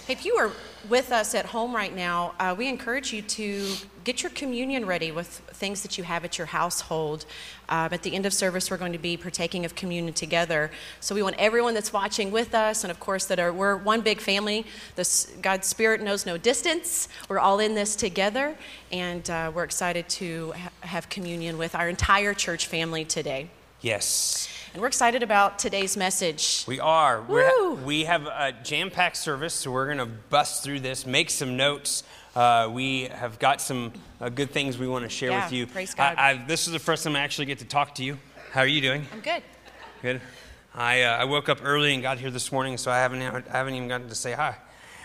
Hey, if you are with us at home right now, we encourage you to get your communion ready with things that you have at your household. At the end of service, we're going to be partaking of communion together. So we want everyone that's watching with us, and of course we're one big family. God's Spirit knows no distance. We're all in this together, and we're excited to have communion with our entire church family today. Yes. And we're excited about today's message. We are. Woo! We have a jam-packed service, so we're going to bust through this, make some notes. We have got some good things we want to share with you. Praise God. This is the first time I actually get to talk to you. How are you doing? I'm good. Good. I woke up early and got here this morning, so I haven't even gotten to say hi.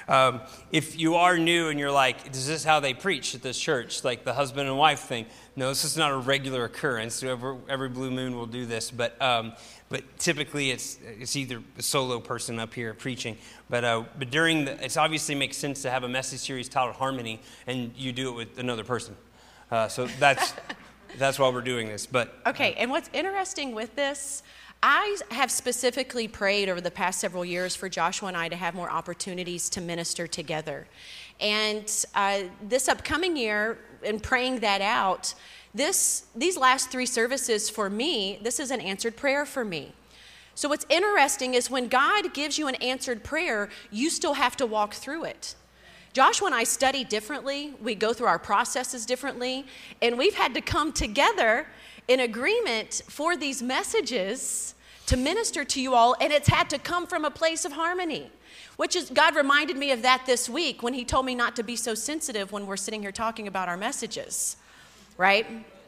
If you are new and you're like, is this how they preach at this church, like the husband and wife thing? No, this is not a regular occurrence. Every blue moon will do this, but typically it's either a solo person up here preaching. But it obviously makes sense to have a message series titled Harmony, and you do it with another person. So that's why we're doing this. But okay, and what's interesting with this, I have specifically prayed over the past several years for Joshua and I to have more opportunities to minister together. And this upcoming year, in praying that out, these last 3 services for me, this is an answered prayer for me. So what's interesting is when God gives you an answered prayer, you still have to walk through it. Joshua and I study differently. We go through our processes differently. And we've had to come together in agreement for these messages to minister to you all, and it's had to come from a place of harmony, which is, God reminded me of that this week when he told me not to be so sensitive when we're sitting here talking about our messages, right?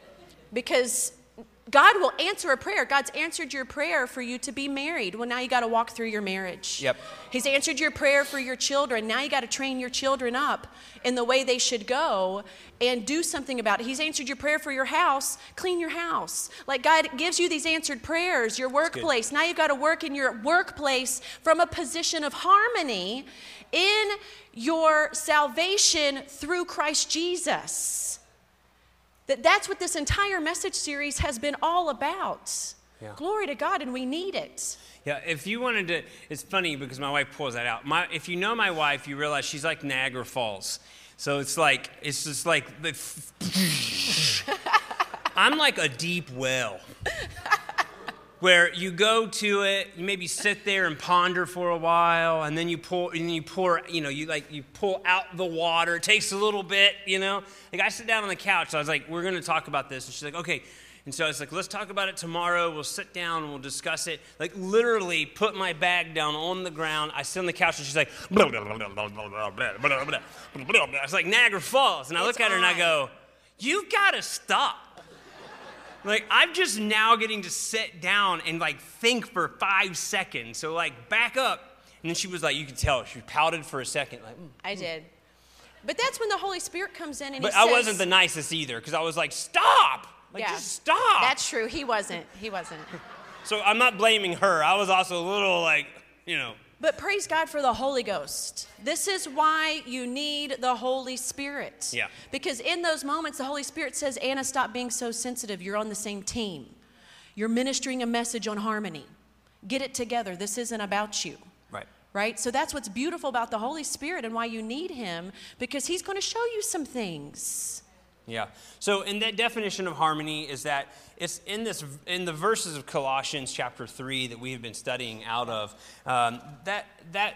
Because God will answer a prayer. God's answered your prayer for you to be married. Well, now you got to walk through your marriage. Yep. He's answered your prayer for your children. Now you got to train your children up in the way they should go and do something about it. He's answered your prayer for your house. Clean your house. Like God gives you these answered prayers, your workplace. Now you got to work in your workplace from a position of harmony in your salvation through Christ Jesus. That's what this entire message series has been all about. Yeah. Glory to God, and we need it. Yeah, if you wanted to, it's funny because my wife pulls that out. If you know my wife, you realize she's like Niagara Falls. So it's just like, I'm like a deep well. Where you go to it, you maybe sit there and ponder for a while, and then you pull out the water. It takes a little bit, Like I sit down on the couch, so I was like, we're going to talk about this. And she's like, okay. And so I was like, let's talk about it tomorrow. We'll sit down and we'll discuss it. Like literally put my bag down on the ground. I sit on the couch and she's like, blah, blah, blah, blah, blah, blah, blah, blah, blah. It's like Niagara Falls. And I look at her and I go, you've got to stop. Like, I'm just now getting to sit down and, think for 5 seconds. So, back up. And then she was like, you could tell, she pouted for a second. I did. But that's when the Holy Spirit comes in and but he says... I wasn't the nicest either, because I was like, stop! Just stop! That's true. He wasn't. So, I'm not blaming her. I was also a little, But praise God for the Holy Ghost. This is why you need the Holy Spirit. Yeah. Because in those moments, the Holy Spirit says, Anna, stop being so sensitive. You're on the same team. You're ministering a message on harmony. Get it together. This isn't about you. Right? So that's what's beautiful about the Holy Spirit and why you need him, because he's going to show you some things. Yeah. So in that definition of harmony is that it's in the verses of Colossians chapter 3 that we have been studying out of, that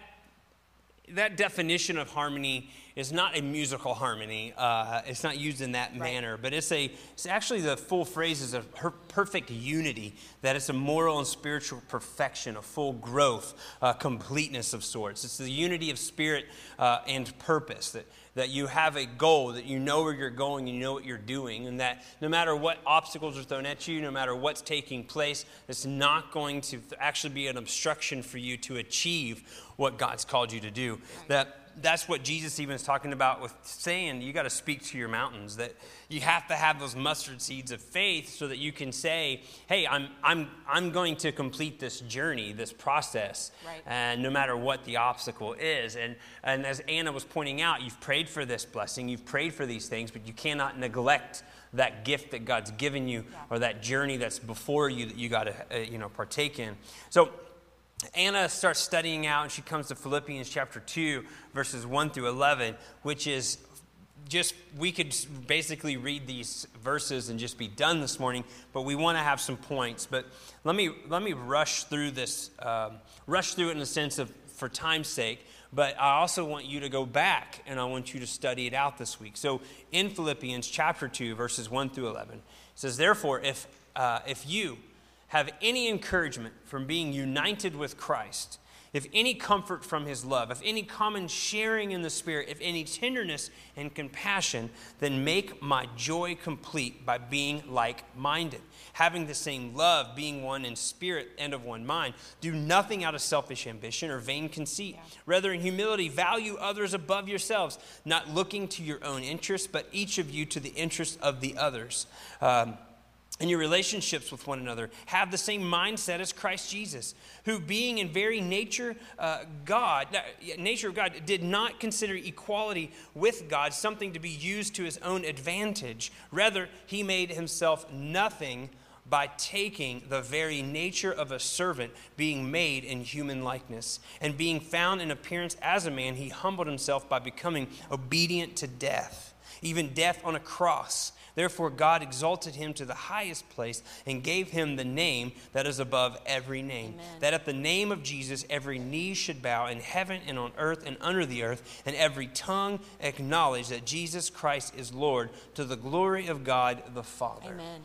definition of harmony is not a musical harmony. It's not used in that manner, but it's actually the full phrase is a perfect unity, that it's a moral and spiritual perfection, a full growth, completeness of sorts. It's the unity of spirit and purpose, that you have a goal, that you know where you're going, you know what you're doing, and that no matter what obstacles are thrown at you, no matter what's taking place, it's not going to actually be an obstruction for you to achieve what God's called you to do. That's what Jesus even is talking about with saying you got to speak to your mountains, that you have to have those mustard seeds of faith so that you can say, hey, I'm going to complete this journey, this process, and no matter what the obstacle is. And as Anna was pointing out, you've prayed for this blessing, you've prayed for these things, but you cannot neglect that gift that God's given you or that journey that's before you that you got to partake in. So Anna starts studying out, and she comes to Philippians chapter 2, verses 1 through 11, which is just, we could basically read these verses and just be done this morning, but we want to have some points. But let me rush through this, rush through it in the sense of for time's sake, but I also want you to go back, and I want you to study it out this week. So in Philippians chapter 2, verses 1 through 11, it says, "Therefore, if you have any encouragement from being united with Christ, if any comfort from his love, if any common sharing in the Spirit, if any tenderness and compassion, then make my joy complete by being like-minded, having the same love, being one in spirit and of one mind. Do nothing out of selfish ambition or vain conceit. Rather, in humility, value others above yourselves, not looking to your own interests, but each of you to the interest of the others." In your relationships with one another, have the same mindset as Christ Jesus, who being in very nature of God, did not consider equality with God something to be used to his own advantage. Rather, he made himself nothing by taking the very nature of a servant, being made in human likeness. And being found in appearance as a man, he humbled himself by becoming obedient to death, even death on a cross. Therefore, God exalted him to the highest place and gave him the name that is above every name. Amen. That at the name of Jesus, every knee should bow in heaven and on earth and under the earth, and every tongue acknowledge that Jesus Christ is Lord, to the glory of God the Father. Amen.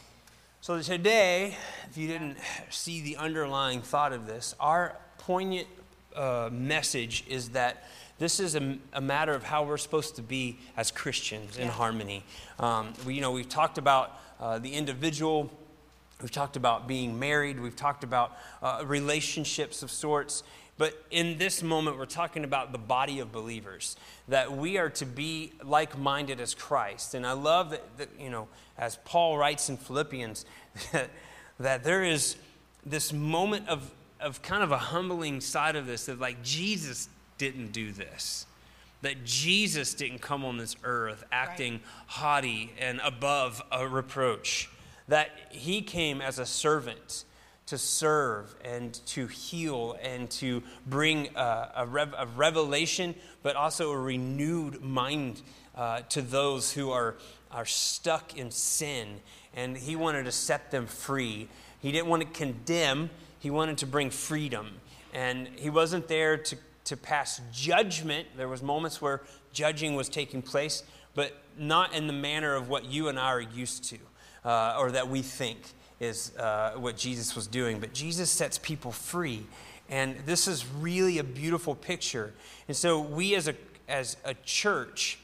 So today, if you didn't see the underlying thought of this, our poignant message is that this is a matter of how we're supposed to be as Christians in harmony. We've talked about the individual. We've talked about being married. We've talked about relationships of sorts. But in this moment, we're talking about the body of believers, that we are to be like-minded as Christ. And I love that as Paul writes in Philippians, that there is this moment of kind of a humbling side of this, that like Jesus didn't do this, that Jesus didn't come on this earth acting haughty and above a reproach, that he came as a servant to serve and to heal and to bring a revelation, but also a renewed mind to those who are stuck in sin. And he wanted to set them free. He didn't want to condemn. He wanted to bring freedom. And he wasn't there to pass judgment. There was moments where judging was taking place, but not in the manner of what you and I are used to, or that we think is what Jesus was doing. But Jesus sets people free, and this is really a beautiful picture. And so we as a church,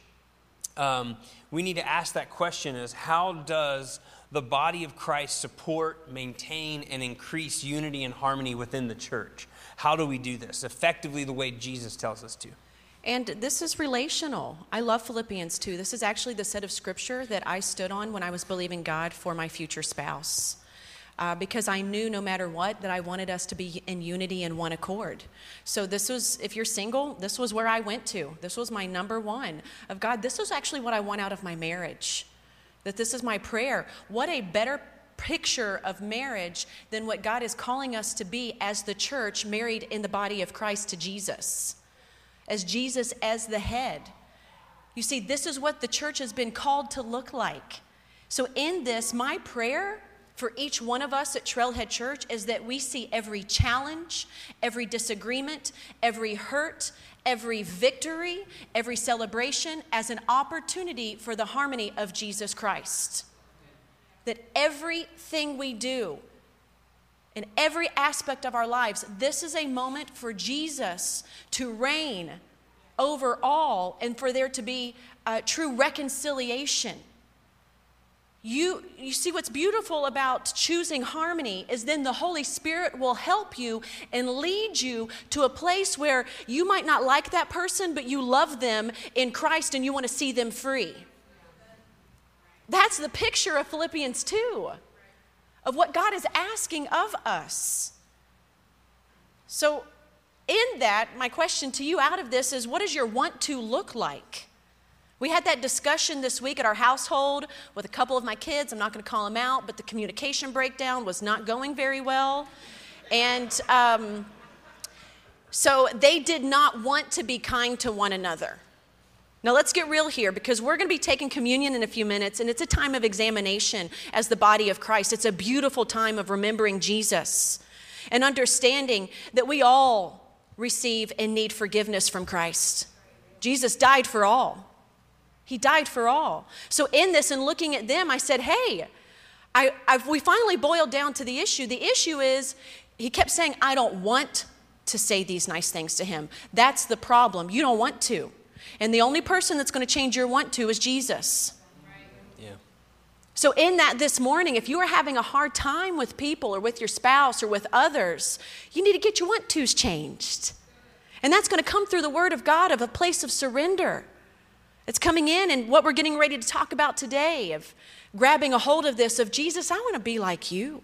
we need to ask that question: is how does the body of Christ support, maintain, and increase unity and harmony within the church? How do we do this effectively the way Jesus tells us to? And this is relational. I love Philippians 2. This is actually the set of scripture that I stood on when I was believing God for my future spouse. Because I knew no matter what that I wanted us to be in unity and one accord. So this was, if you're single, this was where I went to. This was my number one of God. This was actually what I want out of my marriage. That this is my prayer. What a better picture of marriage than what God is calling us to be as the church, married in the body of Christ to Jesus. As Jesus as the head. You see, this is what the church has been called to look like. So in this, my prayer for each one of us at Trailhead Church is that we see every challenge, every disagreement, every hurt, every victory, every celebration as an opportunity for the harmony of Jesus Christ. That everything we do, in every aspect of our lives, this is a moment for Jesus to reign over all and for there to be true reconciliation. You see, what's beautiful about choosing harmony is then the Holy Spirit will help you and lead you to a place where you might not like that person, but you love them in Christ and you want to see them free. That's the picture of Philippians 2, of what God is asking of us. So in that, my question to you out of this is, what does your want to look like? We had that discussion this week at our household with a couple of my kids. I'm not going to call them out, but the communication breakdown was not going very well. And So they did not want to be kind to one another. Now let's get real here, because we're going to be taking communion in a few minutes, and it's a time of examination as the body of Christ. It's a beautiful time of remembering Jesus and understanding that we all receive and need forgiveness from Christ. Jesus died for all. He died for all. So in this and looking at them, I said, hey, we finally boiled down to the issue. The issue is, he kept saying, I don't want to say these nice things to him. That's the problem. You don't want to. And the only person that's going to change your want to is Jesus. Yeah. So in that this morning, if you are having a hard time with people or with your spouse or with others, you need to get your want tos changed. And that's going to come through the Word of God, of a place of surrender. It's coming in, and what we're getting ready to talk about today, of grabbing a hold of this, of Jesus, I want to be like you.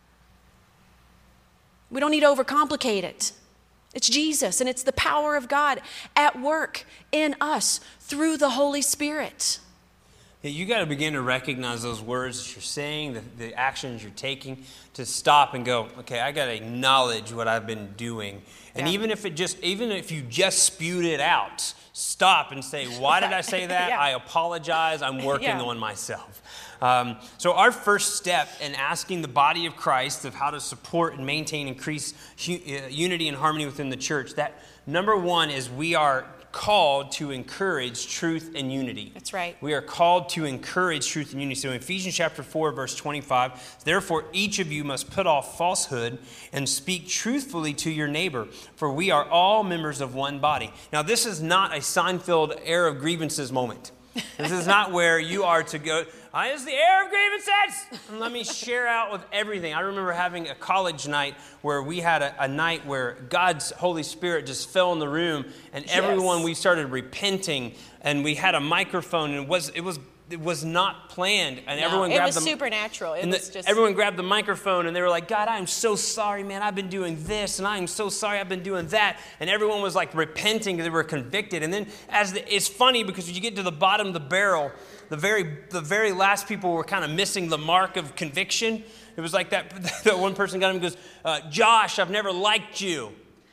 We don't need to overcomplicate it. It's Jesus, and it's the power of God at work in us through the Holy Spirit. Yeah, you got to begin to recognize those words that you're saying, the actions you're taking, to stop and go, okay, I got to acknowledge what I've been doing. And even if you just spewed it out, stop and say, why did I say that? Yeah. I apologize. I'm working on myself. So our first step in asking the body of Christ of how to support and maintain, increase unity and harmony within the church, that number one is we are called to encourage truth and unity. That's right. We are called to encourage truth and unity. So in Ephesians chapter 4, verse 25, therefore each of you must put off falsehood and speak truthfully to your neighbor, for we are all members of one body. Now this is not a Seinfeld air of grievances moment. This is not where you are to go, it's the air of grievances, and let me share out with everything. I remember having a college night where we had a night where God's Holy Spirit just fell in the room, and everyone, we started repenting, and we had a microphone, and it was not planned, and everyone grabbed it was supernatural. Everyone grabbed the microphone, and they were like, God, I'm so sorry, man. I've been doing this, and I'm so sorry I've been doing that. And everyone was like repenting because they were convicted. And then it's funny because when you get to the bottom of the barrel, the very last people were kind of missing the mark of conviction. It was like that one person got him and goes, Josh, I've never liked you.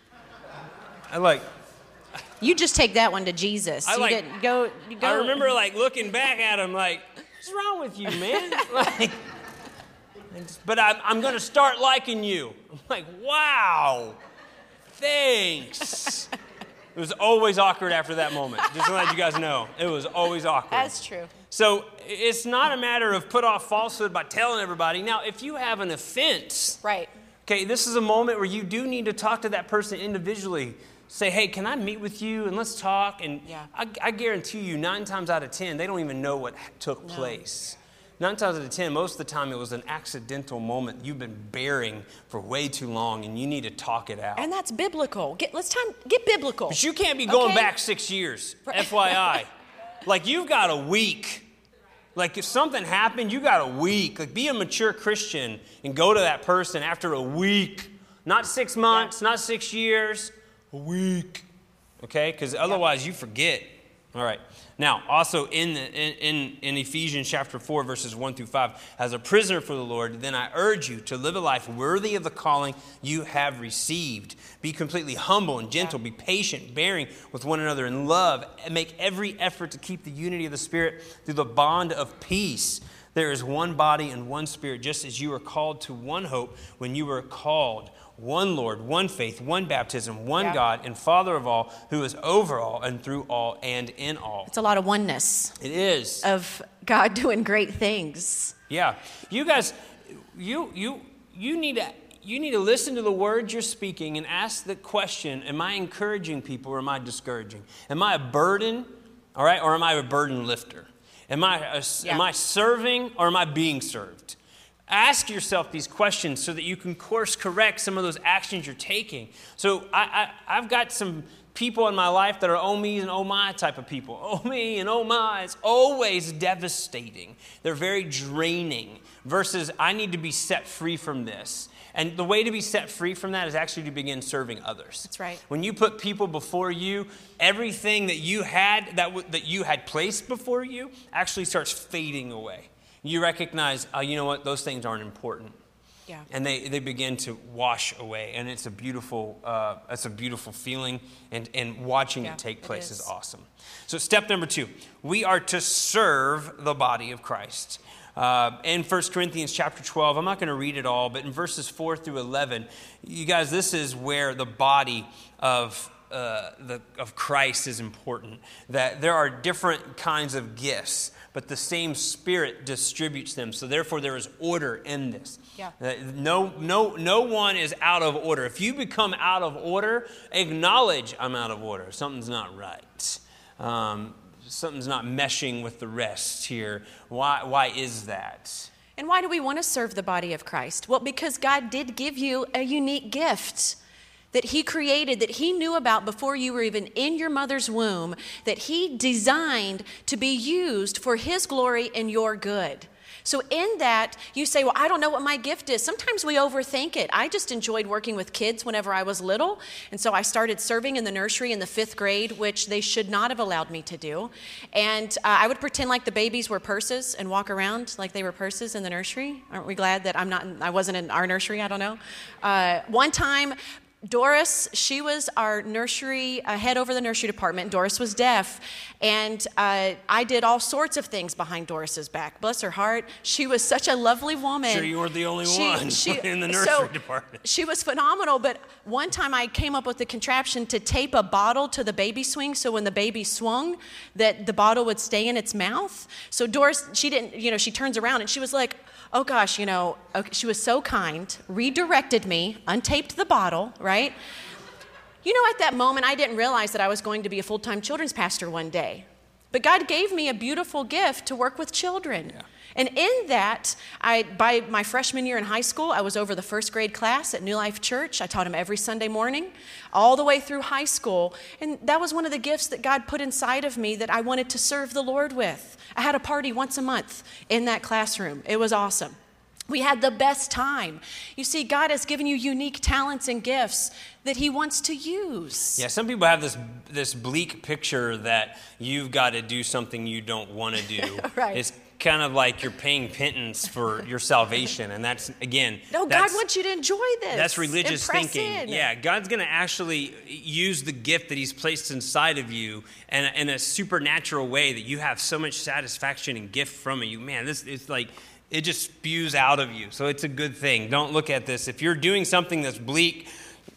You just take that one to Jesus. I remember looking back at him like, what's wrong with you, man? But I'm going to start liking you. I'm like, wow, thanks. It was always awkward after that moment. Just to let you guys know, it was always awkward. That's true. So it's not a matter of put off falsehood by telling everybody. Now, if you have an offense, right? Okay, this is a moment where you do need to talk to that person individually. Say, hey, can I meet with you and let's talk? And I guarantee you 9 times out of 10, they don't even know what took place. 9 times out of 10, most of the time it was an accidental moment you've been bearing for way too long, and you need to talk it out. And that's biblical. Get biblical. But you can't be going back 6 years, FYI. You've got a week. If something happened, you got a week. Be a mature Christian and go to that person after a week. Not 6 months, not 6 years. A week, okay? Because otherwise you forget. All right. Now, also in Ephesians chapter 4, verses 1 through 5, as a prisoner for the Lord, then I urge you to live a life worthy of the calling you have received. Be completely humble and gentle. Be patient, bearing with one another in love, and make every effort to keep the unity of the Spirit through the bond of peace. There is one body and one Spirit, just as you were called to one hope when you were called. One Lord, one faith, one baptism, one God and Father of all, who is over all and through all and in all. It's a lot of oneness. It is. Of God doing great things. Yeah. You guys, you need to listen to the words you're speaking and ask the question, am I encouraging people or am I discouraging? Am I a burden, all right, or am I a burden lifter? Am I serving or am I being served? Ask yourself these questions so that you can course correct some of those actions you're taking. So I've got some people in my life that are oh me's and oh my type of people. Oh me and oh my. It's always devastating. They're very draining versus I need to be set free from this. And the way to be set free from that is actually to begin serving others. That's right. When you put people before you, everything that you had that you had placed before you actually starts fading away. You recognize, you know what, those things aren't important. Yeah. And they begin to wash away. And it's a beautiful feeling. And watching it take place is awesome. So step number 2, we are to serve the body of Christ. In 1 Corinthians chapter 12, I'm not going to read it all, but in verses 4 through 11, you guys, this is where the body of Christ is important. That there are different kinds of gifts, but the same Spirit distributes them. So therefore, there is order in this. Yeah. No one is out of order. If you become out of order, acknowledge I'm out of order. Something's not right. Something's not meshing with the rest here. Why is that? And why do we want to serve the body of Christ? Well, because God did give you a unique gift that he created, that he knew about before you were even in your mother's womb, that he designed to be used for his glory and your good. So in that, you say, well, I don't know what my gift is. Sometimes we overthink it. I just enjoyed working with kids whenever I was little. And so I started serving in the nursery in the 5th grade, which they should not have allowed me to do. And I would pretend like the babies were purses and walk around like they were purses in the nursery. Aren't we glad that I wasn't in our nursery? I don't know. One time, Doris, she was our nursery, head over the nursery department. Doris was deaf, and I did all sorts of things behind Doris's back. Bless her heart. She was such a lovely woman. Sure you weren't the only one in the nursery department. She was phenomenal, but one time I came up with the contraption to tape a bottle to the baby swing, so when the baby swung, that the bottle would stay in its mouth. So Doris, she didn't, she turns around and she was like, oh gosh, okay, she was so kind, redirected me, untaped the bottle, right? At that moment, I didn't realize that I was going to be a full-time children's pastor one day. But God gave me a beautiful gift to work with children. Yeah. And in that, by my freshman year in high school, I was over the 1st grade class at New Life Church. I taught them every Sunday morning, all the way through high school. And that was one of the gifts that God put inside of me that I wanted to serve the Lord with. I had a party once a month in that classroom. It was awesome. We had the best time. You see, God has given you unique talents and gifts that he wants to use. Yeah, some people have this bleak picture that you've got to do something you don't want to do. Right. It's kind of like you're paying pittance for your salvation. And that's, again... No, God wants you to enjoy this. That's religious thinking. In. Yeah, God's going to actually use the gift that he's placed inside of you in a supernatural way that you have so much satisfaction and gift from it. Man, it's like... It just spews out of you. So it's a good thing. Don't look at this. If you're doing something that's bleak,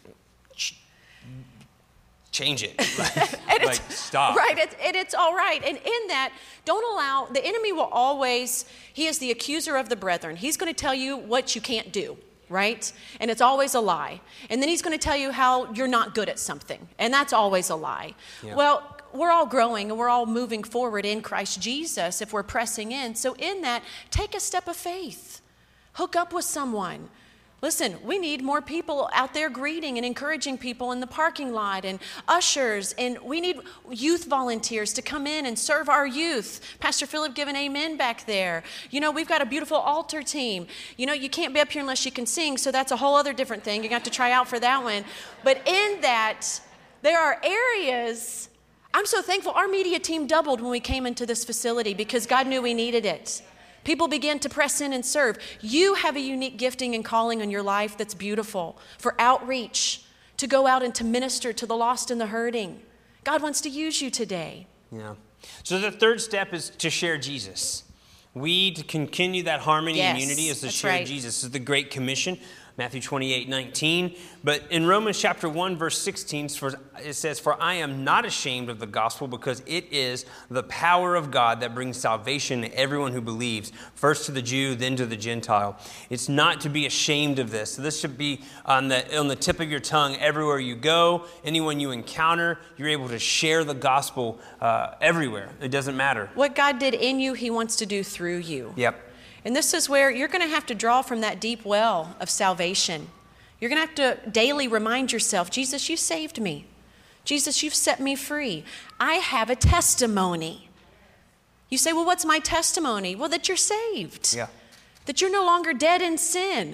change it. Stop. Right. It's all right. And in that, don't allow, the enemy will always, he is the accuser of the brethren. He's going to tell you what you can't do. Right? And it's always a lie. And then he's going to tell you how you're not good at something. And that's always a lie. Yeah. Well, we're all growing and we're all moving forward in Christ Jesus if we're pressing in. So in that, take a step of faith. Hook up with someone. Listen, we need more people out there greeting and encouraging people in the parking lot and ushers, and we need youth volunteers to come in and serve our youth. Pastor Philip give an amen back there. We've got a beautiful altar team. You can't be up here unless you can sing, so that's a whole other different thing. You got to try out for that one. But in that, there are areas, I'm so thankful our media team doubled when we came into this facility because God knew we needed it. People began to press in and serve. You have a unique gifting and calling in your life that's beautiful for outreach, to go out and to minister to the lost and the hurting. God wants to use you today. Yeah. So the third step is to share Jesus. We to continue that harmony and unity is to share Jesus. This is the Great Commission, Matthew 28:19. But in Romans chapter 1, verse 16, it says, "For I am not ashamed of the gospel, because it is the power of God that brings salvation to everyone who believes, first to the Jew, then to the Gentile." It's not to be ashamed of this. So this should be on the tip of your tongue everywhere you go. Anyone you encounter, you're able to share the gospel everywhere. It doesn't matter. What God did in you, he wants to do through you. Yep. And this is where you're going to have to draw from that deep well of salvation. You're going to have to daily remind yourself, Jesus, you saved me. Jesus, you've set me free. I have a testimony. You say, well, what's my testimony? Well, that you're saved. Yeah. That you're no longer dead in sin.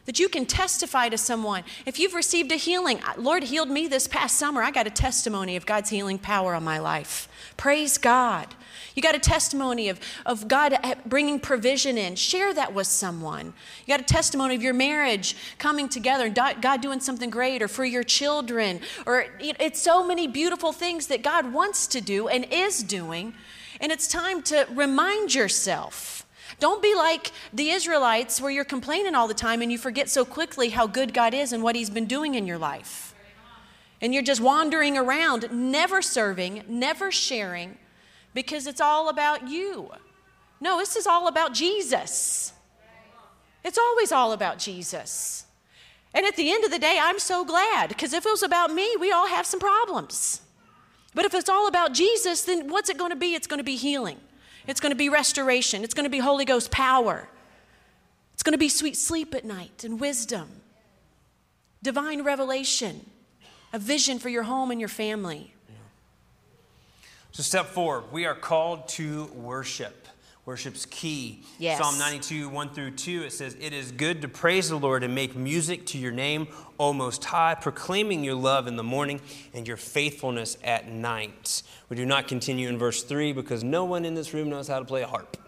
that you can testify to someone. If you've received a healing, Lord healed me this past summer. I got a testimony of God's healing power on my life. Praise God. You got a testimony of God bringing provision in. Share that with someone. You got a testimony of your marriage coming together and God doing something great, or for your children. Or it's so many beautiful things that God wants to do and is doing. And it's time to remind yourself. Don't be like the Israelites where you're complaining all the time and you forget so quickly how good God is and what he's been doing in your life. And you're just wandering around, never serving, never sharing, because it's all about you. No, this is all about Jesus. It's always all about Jesus. And at the end of the day, I'm so glad, because if it was about me, we all have some problems. But if it's all about Jesus, then what's it going to be? It's going to be healing. It's going to be restoration. It's going to be Holy Ghost power. It's going to be sweet sleep at night and wisdom, divine revelation, a vision for your home and your family. So step 4, we are called to worship. Worship's key. Yes. Psalm 92, 1-2, it says, "It is good to praise the Lord and make music to your name, O Most High, proclaiming your love in the morning and your faithfulness at night." We do not continue in verse 3 because no one in this room knows how to play a harp.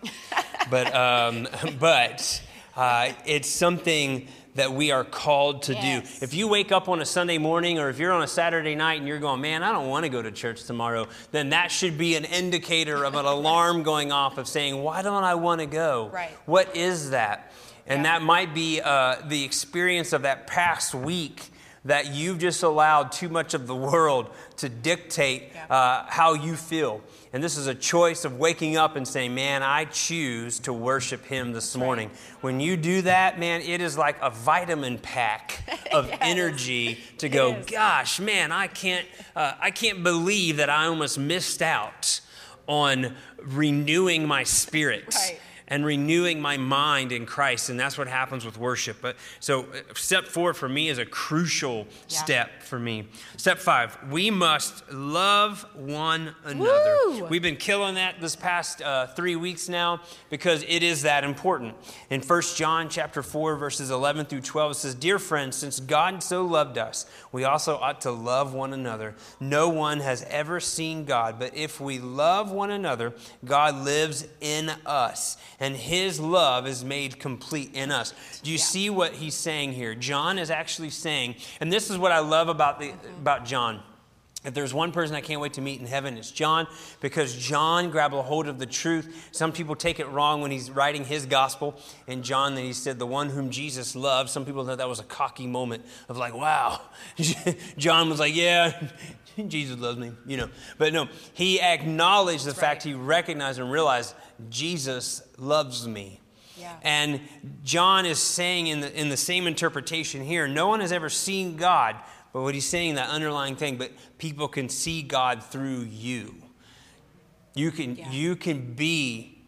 But it's something that we are called to do. If you wake up on a Sunday morning, or if you're on a Saturday night and you're going, man, I don't want to go to church tomorrow, then that should be an indicator of an alarm going off of saying, why don't I want to go? Right. What is that? And that might be the experience of that past week that you've just allowed too much of the world to dictate how you feel. And this is a choice of waking up and saying, man, I choose to worship him this morning. When you do that, man, it is like a vitamin pack of energy to go, gosh, man, I can't believe that I almost missed out on renewing my spirit. Right. And renewing my mind in Christ. And that's what happens with worship. But so step 4 for me is a crucial step for me. Step 5, we must love one another. Woo! We've been killing that this past 3 weeks now because it is that important. In 1 John chapter 4, verses 11-12, it says, "Dear friends, since God so loved us, we also ought to love one another. No one has ever seen God, but if we love one another, God lives in us, and his love is made complete in us." Do you see what he's saying here? John is actually saying, and this is what I love about John. If there's one person I can't wait to meet in heaven, it's John, because John grabbed a hold of the truth. Some people take it wrong when he's writing his gospel. In John, that he said, the one whom Jesus loved. Some people thought that was a cocky moment of like, wow. John was like, yeah, Jesus loves me, But no, he acknowledged the fact, he recognized and realized Jesus loves me. Yeah. And John is saying in the same interpretation here, no one has ever seen God, but what he's saying, that underlying thing, but people can see God through you. You can be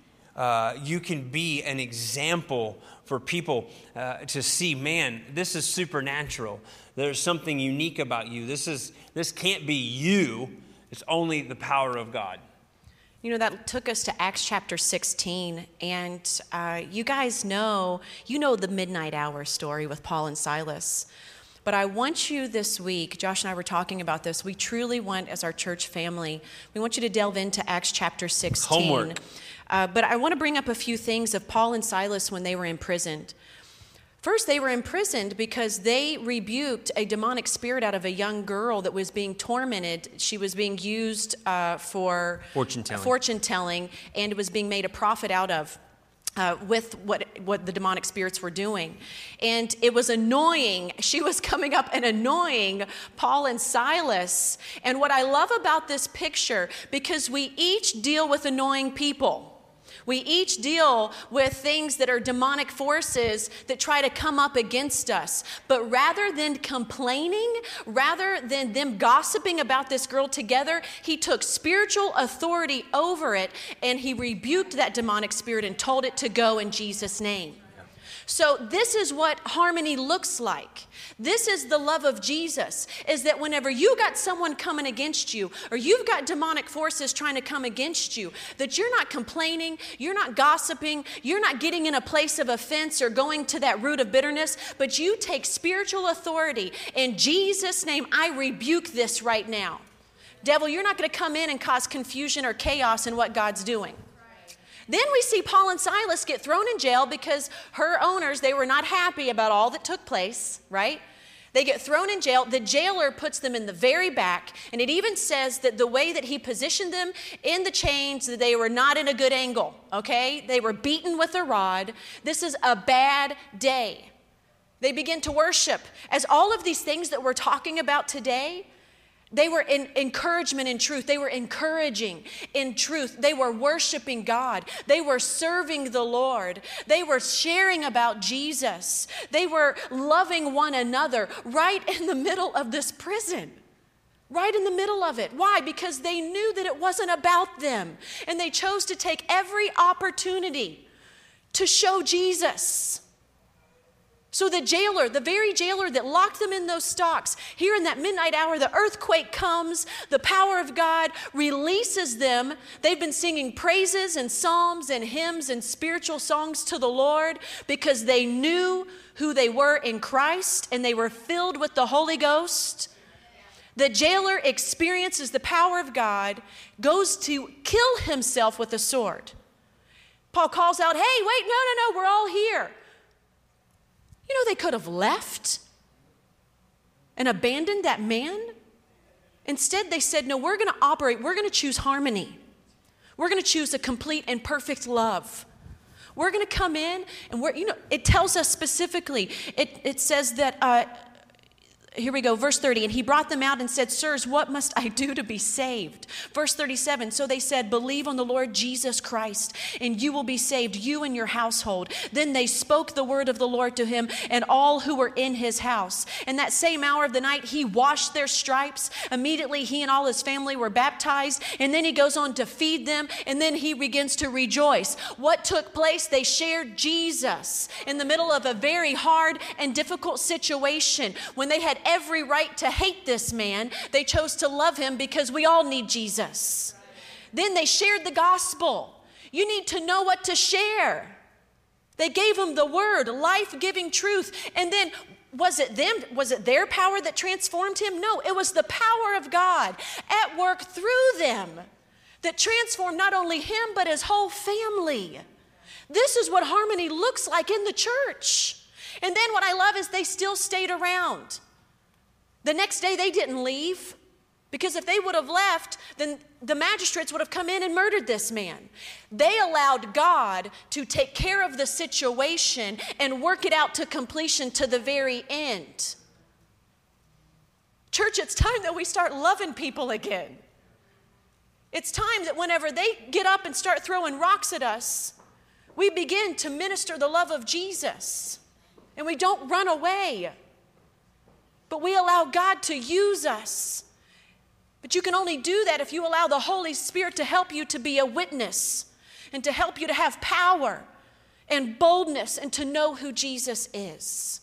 an example for people to see, man, this is supernatural. There's something unique about you. This can't be you. It's only the power of God. That took us to Acts chapter 16, and you guys know the midnight hour story with Paul and Silas. But I want you this week, Josh and I were talking about this, we truly want, as our church family, we want you to delve into Acts chapter 16. Homework. But I want to bring up a few things of Paul and Silas when they were imprisoned. First, they were imprisoned because they rebuked a demonic spirit out of a young girl that was being tormented. She was being used for fortune telling, and was being made a prophet out of with what the demonic spirits were doing. And it was annoying. She was coming up and annoying Paul and Silas. And what I love about this picture, because we each deal with annoying people. We each deal with things that are demonic forces that try to come up against us. But rather than complaining, rather than them gossiping about this girl together, he took spiritual authority over it, and he rebuked that demonic spirit and told it to go in Jesus' name. So this is what harmony looks like. This is the love of Jesus, is that whenever you got someone coming against you, or you've got demonic forces trying to come against you, that you're not complaining, you're not gossiping, you're not getting in a place of offense or going to that root of bitterness, but you take spiritual authority. In Jesus' name, I rebuke this right now. Devil, you're not going to come in and cause confusion or chaos in what God's doing. Then we see Paul and Silas get thrown in jail because her owners, they were not happy about all that took place, right? They get thrown in jail. The jailer puts them in the very back, and it even says that the way that he positioned them in the chains, that they were not in a good angle, okay? They were beaten with a rod. This is a bad day. They begin to worship. As all of these things that we're talking about today, they were in encouragement in truth. They were encouraging in truth. They were worshiping God. They were serving the Lord. They were sharing about Jesus. They were loving one another right in the middle of this prison. Right in the middle of it. Why? Because they knew that it wasn't about them. And they chose to take every opportunity to show Jesus. So the jailer, the very jailer that locked them in those stocks, here in that midnight hour, the earthquake comes, the power of God releases them. They've been singing praises and psalms and hymns and spiritual songs to the Lord because they knew who they were in Christ and they were filled with the Holy Ghost. The jailer experiences the power of God, goes to kill himself with a sword. Paul calls out, hey, wait, no, we're all here. You know, they could have left and abandoned that man. Instead, they said, no, we're going to operate. We're going to choose harmony. We're going to choose a complete and perfect love. We're going to come in and it tells us specifically, it says that, here we go, verse 30. And he brought them out and said, sirs, what must I do to be saved? Verse 37. So they said, believe on the Lord Jesus Christ, and you will be saved, you and your household. Then they spoke the word of the Lord to him and all who were in his house. And that same hour of the night, he washed their stripes. Immediately, he and all his family were baptized. And then he goes on to feed them. And then he begins to rejoice. What took place? They shared Jesus in the middle of a very hard and difficult situation. When they had every right to hate this man, they chose to love him because we all need Jesus. Then they shared the gospel. You need to know what to share. They gave him the word, life-giving truth. And then was it them? Was it their power that transformed him? No, it was the power of God at work through them that transformed not only him, but his whole family. This is what harmony looks like in the church. And then what I love is they still stayed around. The next day they didn't leave, because if they would have left, then the magistrates would have come in and murdered this man. They allowed God to take care of the situation and work it out to completion to the very end. Church, it's time that we start loving people again. It's time that whenever they get up and start throwing rocks at us, we begin to minister the love of Jesus. And we don't run away, but we allow God to use us. But you can only do that if you allow the Holy Spirit to help you to be a witness and to help you to have power and boldness and to know who Jesus is.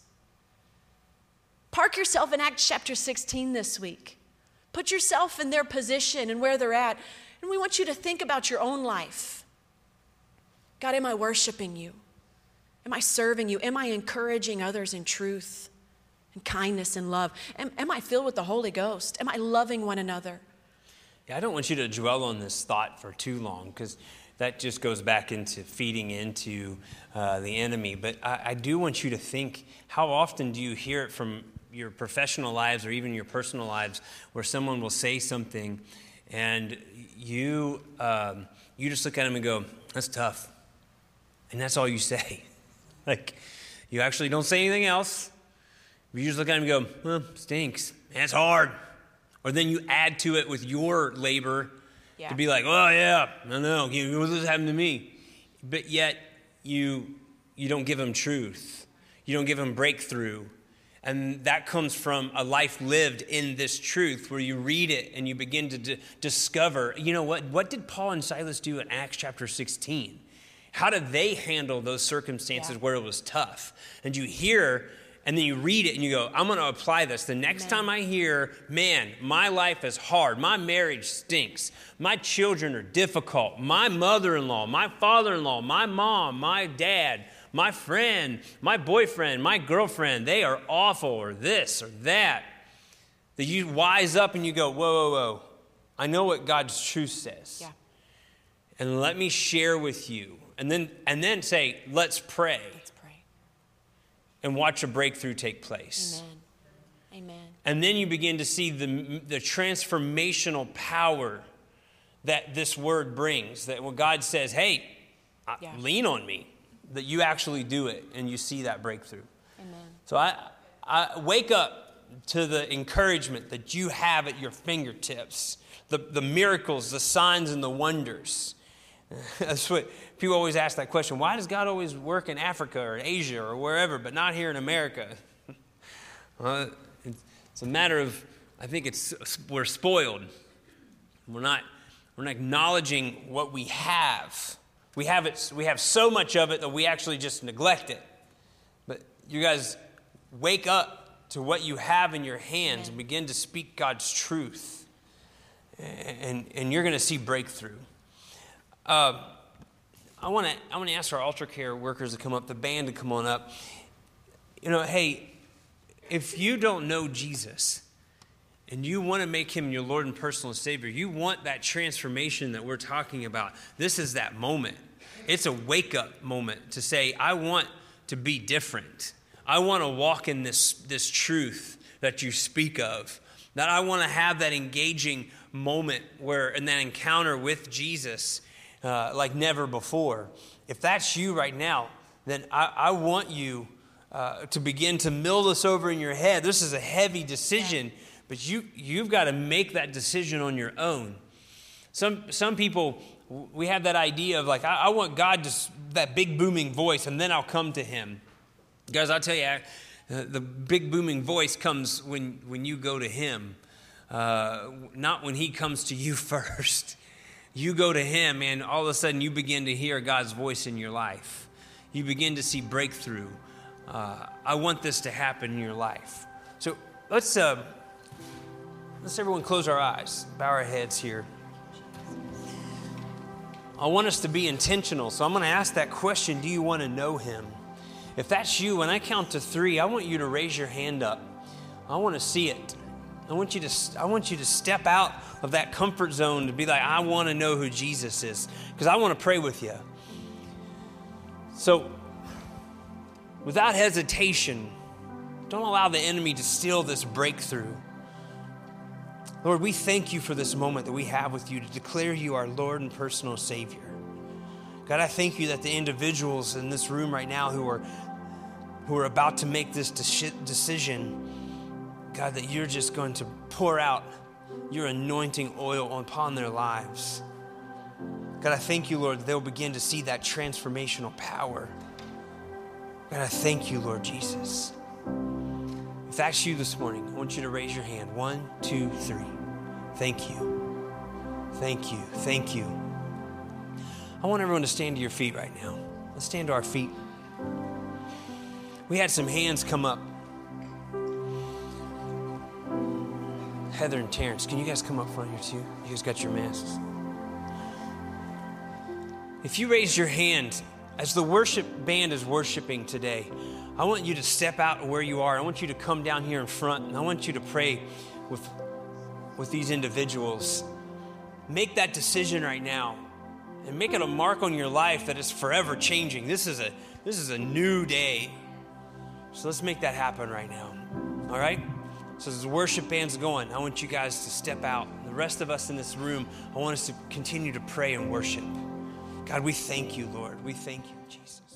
Park yourself in Acts chapter 16 this week. Put yourself in their position and where they're at. And we want you to think about your own life. God, am I worshiping you? Am I serving you? Am I encouraging others in truth and kindness and love? Am I filled with the Holy Ghost? Am I loving one another? Yeah, I don't want you to dwell on this thought for too long, because that just goes back into feeding into the enemy. But I do want you to think, how often do you hear it from your professional lives or even your personal lives where someone will say something and you just look at them and go, that's tough. And that's all you say. Like, you actually don't say anything else. You just look at them and go, well, stinks. Man, it's hard. Or then you add to it with your labor to be like, oh, yeah, I know. This happened to me. But yet, you don't give them truth. You don't give them breakthrough. And that comes from a life lived in this truth where you read it and you begin to discover, you know what did Paul and Silas do in Acts chapter 16? How did they handle those circumstances Yeah. where it was tough? And you hear, and then you read it and you go, I'm going to apply this. The next time I hear, man, my life is hard. My marriage stinks. My children are difficult. My mother-in-law, my father-in-law, my mom, my dad, my friend, my boyfriend, my girlfriend, they are awful, or this or that. That you wise up and you go, whoa, whoa, whoa. I know what God's truth says. Yeah. And let me share with you. And then say, let's pray. Let's pray. And watch a breakthrough take place. Amen. Amen. And then you begin to see the transformational power that this word brings. That when God says, hey, lean on me, that you actually do it and you see that breakthrough. Amen. So I wake up to the encouragement that you have at your fingertips, the miracles, the signs, and the wonders. That's what people always ask that question. Why does God always work in Africa or Asia or wherever, but not here in America? It's a matter of, I think we're spoiled. We're not acknowledging what we have. We have so much of it that we actually just neglect it. But you guys, wake up to what you have in your hands and begin to speak God's truth. And you're going to see breakthrough. I want to ask our altar care workers to come up, the band to come on up. Hey, if you don't know Jesus and you want to make him your Lord and personal Savior, you want that transformation that we're talking about, this is that moment. It's a wake-up moment to say, I want to be different. I want to walk in this truth that you speak of. That I want to have that engaging moment and that encounter with Jesus like never before. If that's you right now, then I want you to begin to mill this over in your head. This is a heavy decision, but you've got to make that decision on your own. Some people, we have that idea of like, I want God that big booming voice, and then I'll come to him. Guys, I'll tell you, the big booming voice comes when you go to him, not when he comes to you first. You go to him, and all of a sudden you begin to hear God's voice in your life. You begin to see breakthrough. I want this to happen in your life. So let's everyone close our eyes, bow our heads here. I want us to be intentional, so I'm going to ask that question, do you want to know him? If that's you, when I count to 3, I want you to raise your hand up. I want to see it. I want you to step out of that comfort zone to be like, I want to know who Jesus is, because I want to pray with you. So, without hesitation, don't allow the enemy to steal this breakthrough. Lord, we thank you for this moment that we have with you to declare you our Lord and personal Savior. God, I thank you that the individuals in this room right now who are about to make this decision, God, that you're just going to pour out your anointing oil upon their lives. God, I thank you, Lord, that they'll begin to see that transformational power. God, I thank you, Lord Jesus. If that's you this morning, I want you to raise your hand. 1, 2, 3. Thank you. Thank you. Thank you. I want everyone to stand to your feet right now. Let's stand to our feet. We had some hands come up. Heather and Terrence, can you guys come up front here too? You guys got your masks. If you raise your hand, as the worship band is worshiping today, I want you to step out where you are. I want you to come down here in front, and I want you to pray with these individuals. Make that decision right now, and make it a mark on your life that is forever changing. This is a new day. So let's make that happen right now. All right? So as the worship band's going, I want you guys to step out. The rest of us in this room, I want us to continue to pray and worship. God, we thank you, Lord. We thank you, Jesus.